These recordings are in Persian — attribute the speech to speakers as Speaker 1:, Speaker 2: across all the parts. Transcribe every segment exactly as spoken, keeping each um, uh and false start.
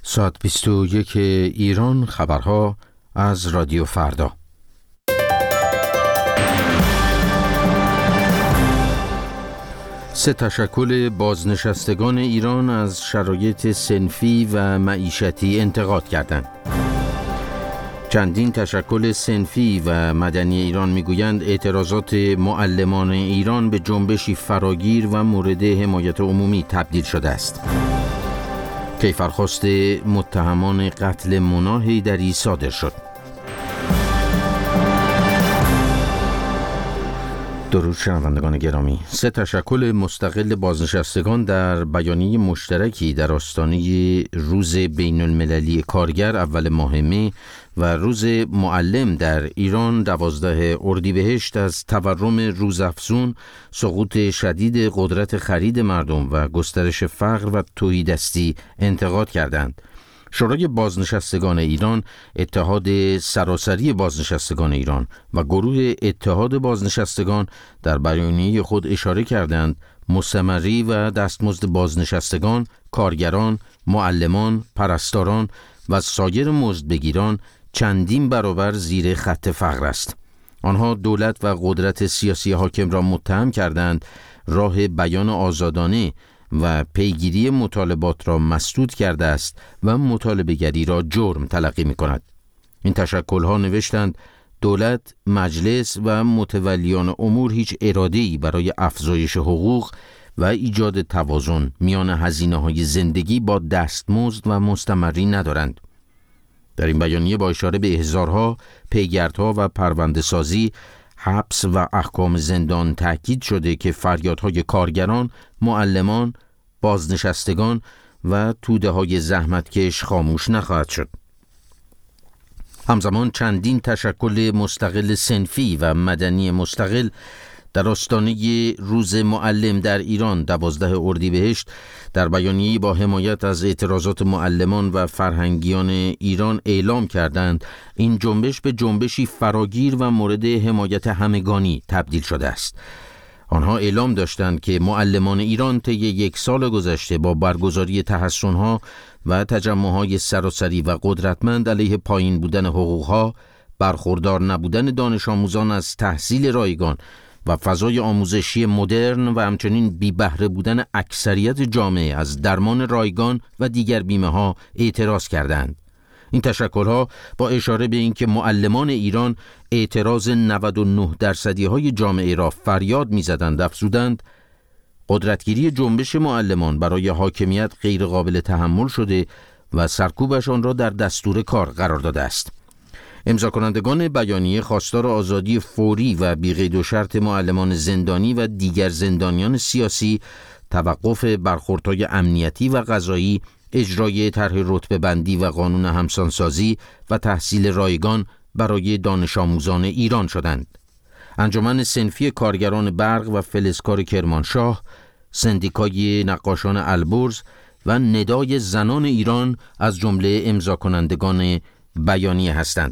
Speaker 1: ساعت بیست و یک ایران، خبرها از رادیو فردا. سه تشکل بازنشستگان ایران از شرایط صنفی و معیشتی انتقاد کردند. چندین تشکل صنفی و مدنی ایران میگویند اعتراضات معلمان ایران به جنبشی فراگیر و مورد حمایت عمومی تبدیل شده است. کیفرخواست متهمان قتل مونا حیدری صادر شد. درود شنوندگان گرامی، سه تشکل مستقل بازنشستگان در بیانیه مشترکی در آستانه روز بین المللی کارگر اول ماه می و روز معلم در ایران دوازده اردیبهشت از تورم روزافزون، سقوط شدید قدرت خرید مردم و گسترش فقر و تهیدستی انتقاد کردند. شورای بازنشستگان ایران، اتحاد سراسری بازنشستگان ایران و گروه اتحاد بازنشستگان در بیانیه خود اشاره کردند مستمری و دستمزد بازنشستگان، کارگران، معلمان، پرستاران و سایر مزدبگیران چندین برابر زیر خط فقر است. آنها دولت و قدرت سیاسی حاکم را متهم کردند راه بیان آزادانه و پیگیری مطالبات را مسدود کرده است و مطالبه‌گری را جرم تلقی می کند. این تشکل‌ها نوشتند دولت، مجلس و متولیان امور هیچ اراده‌ای برای افزایش حقوق و ایجاد توازن میان هزینه‌های زندگی با دستمزد و مستمری ندارند. در این بیانیه با اشاره به احضارها، پیگردها و پرونده‌سازی، حبس و احکام زندان تاکید شده که فریادهای کارگران، معلمان، بازنشستگان و توده‌های زحمتکش خاموش نخواهد شد. همزمان چندین تشکل مستقل صنفی و مدنی مستقل در آستانه روز معلم در ایران دوازده اردیبهشت در بیانیه‌ای با حمایت از اعتراضات معلمان و فرهنگیان ایران اعلام کردند این جنبش به جنبشی فراگیر و مورد حمایت همگانی تبدیل شده است. آنها اعلام داشتند که معلمان ایران طی یک سال گذشته با برگزاری تحصن‌ها و تجمع‌های سراسری و قدرتمند علیه پایین بودن حقوق‌ها، برخوردار نبودن دانش آموزان از تحصیل رایگان و فضای آموزشی مدرن و همچنین بی بهره بودن اکثریت جامعه از درمان رایگان و دیگر بیمه ها اعتراض کردند. این تشکل‌ها با اشاره به اینکه معلمان ایران اعتراض نود و نه درصدی های جامعه را فریاد می‌زدند افزودند قدرتگیری جنبش معلمان برای حاکمیت غیر قابل تحمل شده و سرکوبش آن را در دستور کار قرار داده است. امضا کنندگان بیانیه خواستار آزادی فوری و بی‌قید و شرط معلمان زندانی و دیگر زندانیان سیاسی، توقف برخوردهای امنیتی و قضایی، اجرای طرح رتبه بندی و قانون همسانسازی و تحصیل رایگان برای دانش آموزان ایران شدند. انجمن صنفی کارگران برق و فلزکار کرمانشاه، سندیکای نقاشان البرز و ندای زنان ایران از جمله امضا کنندگان بیانیه هستند.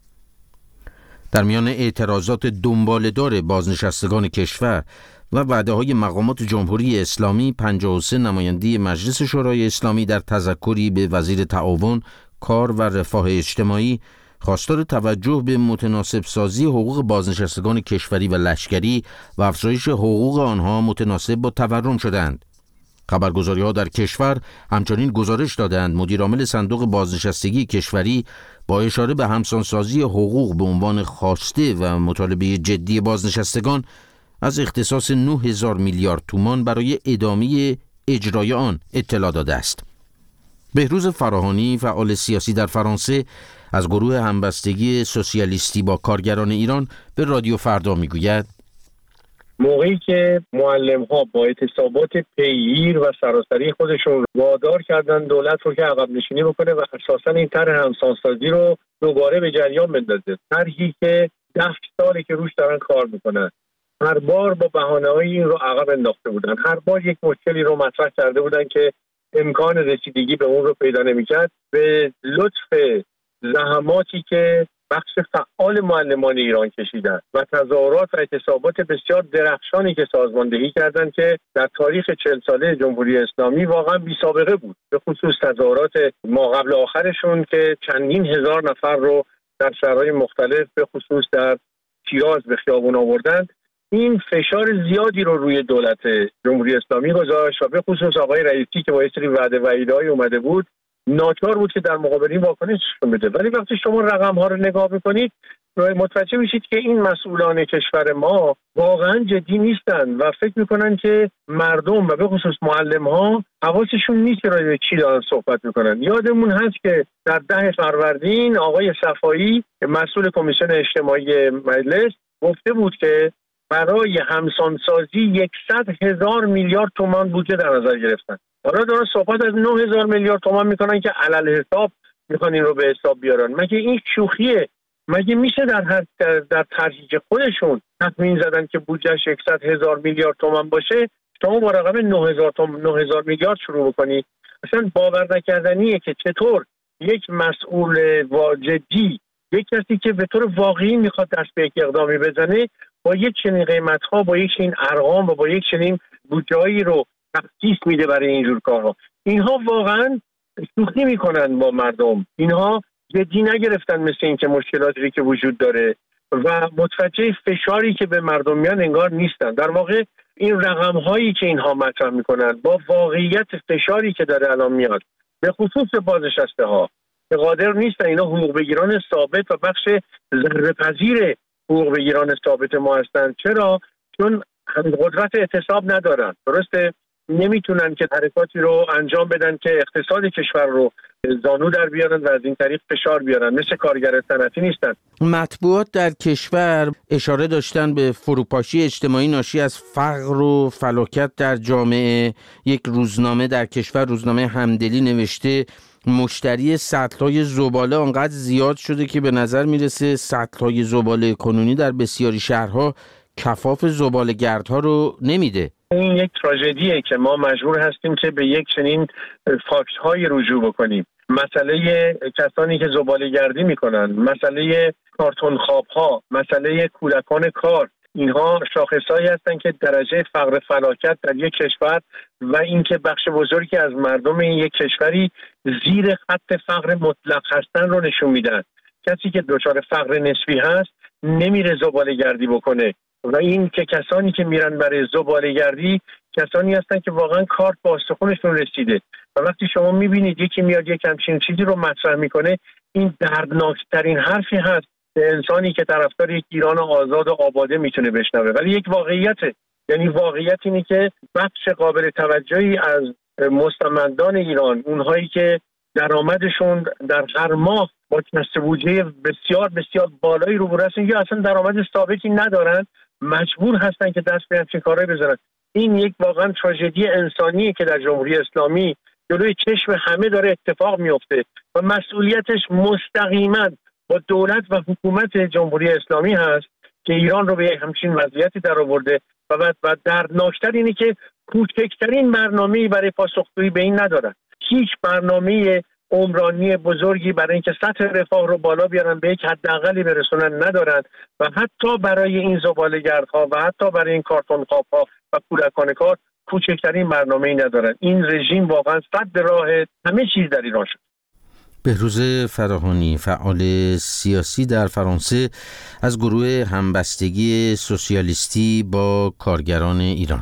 Speaker 1: در میان اعتراضات دنباله‌دار بازنشستگان کشور و وعده‌های مقامات جمهوری اسلامی، پنجاه و سه نماینده مجلس شورای اسلامی در تذکری به وزیر تعاون، کار و رفاه اجتماعی خواستار توجه به متناسب سازی حقوق بازنشستگان کشوری و لشکری و افزایش حقوق آنها متناسب با تورم شدند. خبرگزاری‌ها در کشور همچنین گزارش دادند مدیرعامل صندوق بازنشستگی کشوری با اشاره به همسانسازی حقوق به عنوان خواسته و مطالبه جدی بازنشستگان از اختصاص نه هزار میلیارد تومان برای ادامه اجرای آن اطلاع داده است. بهروز فراهانی، فعال سیاسی در فرانسه، از گروه همبستگی سوسیالیستی با کارگران ایران به رادیو فردا میگوید
Speaker 2: موقعی که معلم ها با اعتصابات پیگیر و سراسری خودشون وادار کردن دولت رو که عقب نشینی بکنه و اساسا این طرح همسانسازی رو دوباره به جریان بندازه، طرحی که ده ساله که روش دارن کار میکنن، هر بار با بهانه‌های این رو عقب انداخته بودن، هر بار یک مشکلی رو مطرح کرده بودن که امکان رسیدگی به اون رو پیدا نمی‌کرد. به لطف زحماتی که بخش فعال معلمان ایران کشیدن و تظاهرات و اعتصابات بسیار درخشانی که سازماندهی کردند که در تاریخ چهل ساله جمهوری اسلامی واقعا بی سابقه بود. به خصوص تظاهرات ما قبل آخرشون که چندین هزار نفر رو در شهرهای مختلف به خصوص در شیراز به خیابون آوردن، این فشار زیادی رو روی دولت جمهوری اسلامی گذاشت و به خصوص آقای رئیسی که با یه سری وعده و ایده‌ای اومده بود ناچار بود که در مقابل این واکنش بده. ولی وقتی شما رقم ها رو نگاه میکنید متوجه میشید که این مسئولان کشور ما واقعا جدی نیستن و فکر میکنن که مردم و به خصوص معلم ها حواسشون نیست که راجع به چی دارن صحبت میکنن. یادمون هست که در ده فروردین آقای صفایی مسئول کمیسیون اجتماعی مجلس گفته بود که برای همسانسازی صد هزار میلیارد تومان بودجه در نظر گرفتن. حالا دارن صحبت از نه هزار میلیارد تومان میکنن که علل حساب میخوان این رو به حساب بیارن. مگه این شوخیه؟ مگه میشه در هر در, در ترجیح خودشون تخمین زدن که بودجهش صد هزار میلیارد تومان باشه، شما با رقم نه هزار تومان نه هزار میلیارد شروع بکنید؟ اصلا باور نکردنیه که چطور یک مسئول جدی، یک کسی که به طور واقعی میخواد دست به یک اقدامی بزنه، با یک چنین قیمت‌ها، با یک چنین ارقام و با یک چنین بودجه‌ای رو تخصیص میده برای اینجور کارها. اینها واقعا شوخی میکنن با مردم. اینها جدی نگرفتن مثل این که مشکلاتی که وجود داره و متوجه فشاری که به مردم میان انگار نیستن. در واقع این رقم هایی که اینها مطرح میکنن با واقعیت فشاری که داره الان میاد به خصوص بازنشسته ها که قادر نیستن، اینا حقوق بگیران ثابت و بخش ذره پذیر حقوق بگیران ثابت ما هستن. چرا؟ چون قدرت اعتصاب ندارن. درسته؟ نمیتونن که حرکاتی رو انجام بدن که اقتصاد کشور رو زانو در بیارن و از این طریق فشار بیارن. مثل کارگر صنعتی نیستن.
Speaker 1: مطبوعات در کشور اشاره داشتن به فروپاشی اجتماعی ناشی از فقر و فلاکت در جامعه. یک روزنامه در کشور، روزنامه همدلی، نوشته مشتری سطل‌های زباله آنقدر زیاد شده که به نظر میرسه سطل‌های زباله کنونی در بسیاری شهرها کفاف زباله‌گردها رو نمیده.
Speaker 2: این یک تراژدیه که ما مجبور هستیم که به یک چنین فاکت‌های رجوع بکنیم. مسئله کسانی که زباله‌گردی میکنن، مسئله کارتون خواب‌ها، مسئله کودکان کار، اینها شاخصهایی هستن که درجه فقر فلاکت در یک کشور و اینکه بخش بزرگی از مردم این یک کشوری زیر خط فقر مطلق هستن رو نشون میدن. کسی که دچار فقر نسبی هست نمیره زباله‌گردی بکنه و این که کسانی که میرن برای زباله‌گردی کسانی هستن که واقعا کارت با استخونشون رسیده و وقتی شما میبینید یکی میاد یک همچین چیزی رو مطرح میکنه، این دردناکترین حرفی هست به انسانی که طرفدار یک ایران آزاد و آباده میتونه بشنوه. ولی یک واقعیته، یعنی واقعیت اینه که بخش قابل توجهی از مستمندان ایران، اونهایی که درآمدشون در هر ماه با کسب بودجه بسیار بسیار بالایی رو هستن یا اصلا درآمد ثابتی ندارن، مجبور هستن که دست به همچین کارهایی بزنن. این یک واقعا تراژدی انسانیه که در جمهوری اسلامی جلوی چشم همه داره اتفاق میفته و مسئولیتش مستقیما با دولت و حکومت جمهوری اسلامی هست که ایران رو به همچین وضعیتی در آورده و بعد و دردناکتر اینه که کوچکترین برنامه‌ای برای پاسخگویی به این ندارن. هیچ برنامه عمرانی بزرگی برای اینکه سطح رفاه رو بالا بیارن به یک حداقلی برسونن ندارن و حتی برای این زباله‌گردها و حتی برای این کارتون خواب‌ها و کودکان کار کوچکترین برنامه‌ای ندارن. این رژیم واقعا صد راه همه چیز در ایران شد.
Speaker 1: بهروز فراهانی، فعال سیاسی در فرانسه از گروه همبستگی سوسیالیستی با کارگران ایران.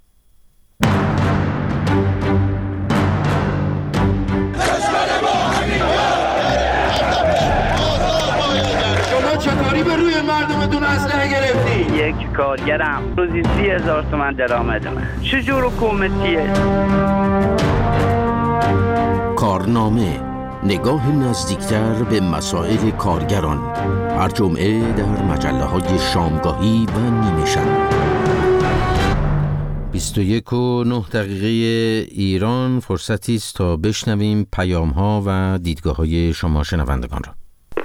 Speaker 3: شما چطوری به روی مردمتون اسلحه گرفتی؟
Speaker 4: یک کارگرم روزی سی هزار تومن درآمد من. چجور حکومتیه؟
Speaker 1: کارنامه، نگاه نزدیکتر به مسائل کارگران، هر جمعه در مجله‌های شامگاهی و نیمه شب. بیست و یک و نه دقیقه ایران، فرصتی است تا بشنویم پیام‌ها و دیدگاه‌های شما شنوندگان را.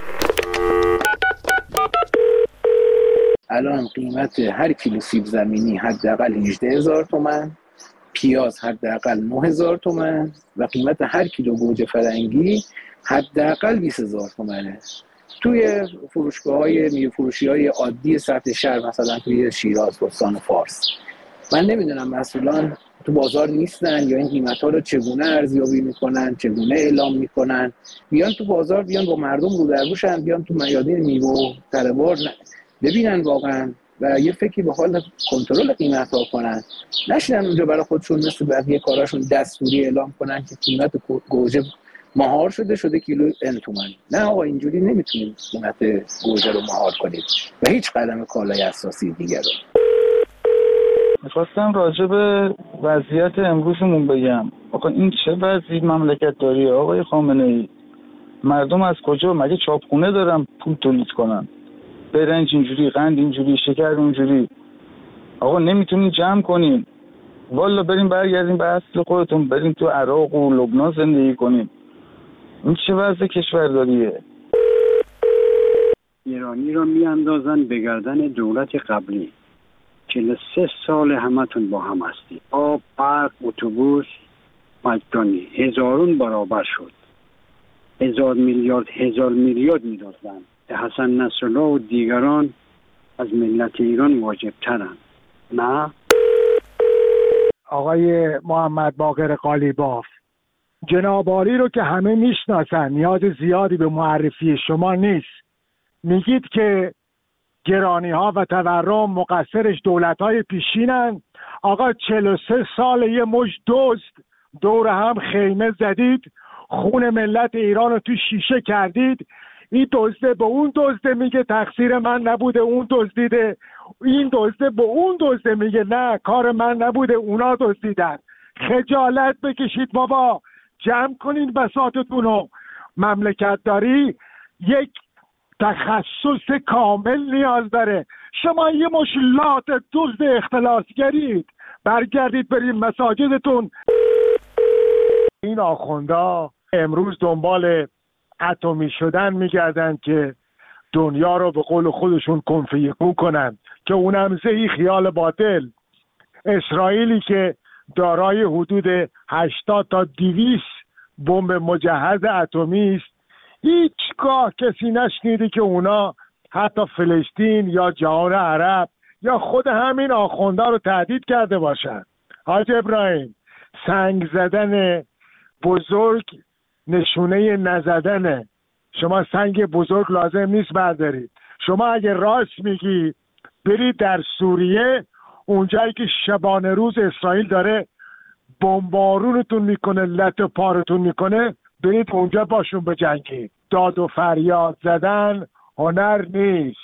Speaker 5: الان قیمت هر کیلو سیب زمینی حداقل هجده هزار تومان، پیاز حداقل نه هزار تومان و قیمت هر کیلو گوجه فرنگی حداقل بیست هزار تومانه. توی فروشگاه‌های میوه فروشی‌های عادی سطح شهر، مثلا توی شیراز، استان فارس. من نمیدونم مسئولان تو بازار نیستن یا این قیمت‌ها رو چگونه ارزیابی میکنن، چگونه اعلام میکنن. بیان تو بازار، بیان با مردم رو در رو شن، بیان تو میادین میوه تره‌بار ببینن واقعا و یه فکری به حال کنترل قیمت‌ها کنن. نشینن اونجا برای خودشون مثل بقیه کاراشون دستوری اعلام کنن که قیمت گوجه مهار شده شده کیلو ان تومن. نه آقا، اینجوری نمیتونید قیمت گوجه رو مهار کنید و هیچ قدم کالای اساسی دیگر رو.
Speaker 6: میخواستم راجع به وضعیت امروزمون بگم. آقا این چه وضعی مملکت داری آقای خامنه ای؟ مردم از کجا مگه چاپخونه دارن پول تولید کنن؟ برنج اینجوری، قند اینجوری، شکر اونجوری. آقا نمیتونین جمع کنین؟ والا بریم برگردیم به اصل خودتون، بریم تو عراق و لبنان زندگی کنیم. این چه وضع کشورداریه؟
Speaker 7: ایرانی رو میاندازن به گردن دولت قبلی. چهل و سه سال همتون با هم هستی. آب، برق، اتوبوس، مجانی هزارون برابر شد. هزار میلیارد هزار میلیارد میدادن. حسن نصرالله و دیگران از ملت ایران واجب ترن. نه؟
Speaker 8: آقای محمد باقر قالیباف، جناب عالی رو که همه میشناسن، نیاز زیادی به معرفی شما نیست. میگید که گرانی ها و تورم مقصرش دولت های پیشینن. آقا چهل و سه سال یه مش دزد دور هم خیمه زدید، خون ملت ایران رو تو شیشه کردید. این دزده به اون دزده میگه تقصیر من نبوده اون دزدیده، این دزده به اون دزده میگه نه کار من نبوده اونا دزدیدن. خجالت بکشید بابا، جمع کنین بساطتون رو. مملکت داری یک تخصص کامل نیاز داره. شما یه مش لات دزد اختلاسگرید، برگردید برید مساجدتون. این آخوندا امروز دنبال اتمی شدن میگردن که دنیا رو به قول خودشون کن فیکون کنن، که اونم زهی خیال باطل. اسرائیلی که دارای حدود هشتاد تا دویست بمب مجهز اتمی است، هیچگاه کسی نشنیده که اونا حتی فلسطین یا جهان عرب یا خود همین آخوندا رو تهدید کرده باشن. حاج ابراهیم، سنگ زدن بزرگ نشونه نزدنه. شما سنگ بزرگ لازم نیست بردارید. شما اگه راست میگی برید در سوریه، اونجایی که شبانه روز اسرائیل داره بمبارونتون میکنه، لط و پارتون میکنه، برید اونجا باشون بجنگید. داد و فریاد زدن هنر نیست.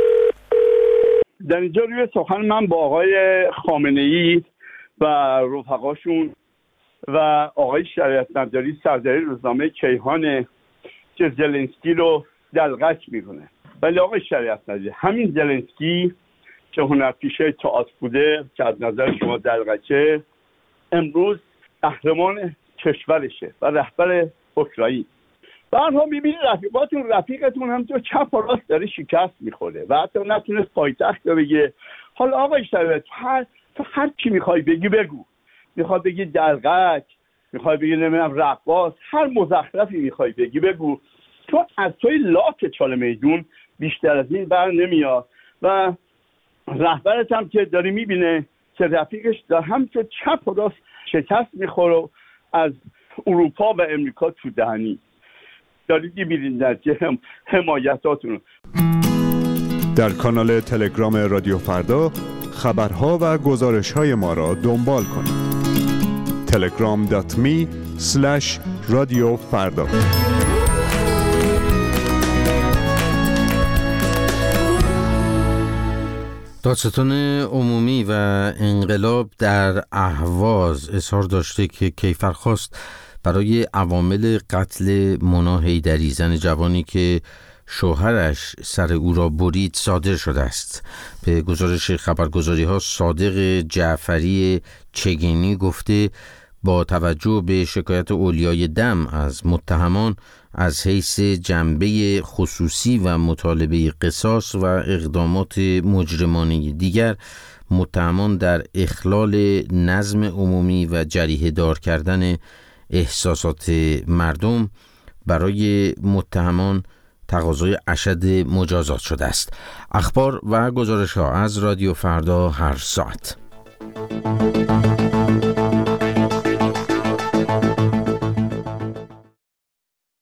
Speaker 9: در اینجا روی سخن من با آقای خامنه ای و رفقاشون و آقای شریعت مداری سردری روزنامه کیهان که زلنسکی رو دلغک میکنه. ولی آقای شریعت مداری، همین زلنسکی که هنرپیشه تئاتر بوده که از نظر شما دلغکه، امروز قهرمان کشورشه و رهبر اوکراین. برها میبینید رفیقاتون رفیقتون هم تو چپ و راست داره شکست میخوره و حتی نتونست پایتخت رو بگه. حالا آقای شریعت هر تو هر چی میخوای بگی بگو. میخوای بگی دلغک، میخوای بگی نمیدونم رقاص، هر مزخرفی میخوای بگی بگو. تو از توی لاک چاله میدون بیشتر از این بر نمیاد و رهبرت هم که داری میبینه که رفیقش در هم که چپ و راست شکست میخوره از اروپا و امریکا تو دهنی. دارید میبینید در که هم حمایتاتون.
Speaker 10: در کانال تلگرام رادیو فردا خبرها و گزارش‌های ما را دنبال کنید. تلگرام دات می اسلش رادیو فردا.
Speaker 1: دادستان عمومی و انقلاب در اهواز اظهار داشته که کیفرخواست برای عوامل قتل مونا حیدری، زن جوانی که شوهرش سر او را برید، صادر شده است. به گزارش خبرگزاری ها صادق جعفری چگینی گفته با توجه به شکایت اولیای دم از متهمان از حیث جنبه خصوصی و مطالبه قصاص و اقدامات مجرمانه دیگر، متهمان در اخلال نظم عمومی و جریحه دار کردن احساسات مردم، برای متهمان تقاضای اشد مجازات شده است. اخبار و گزارش‌ها از رادیو فردا هر ساعت.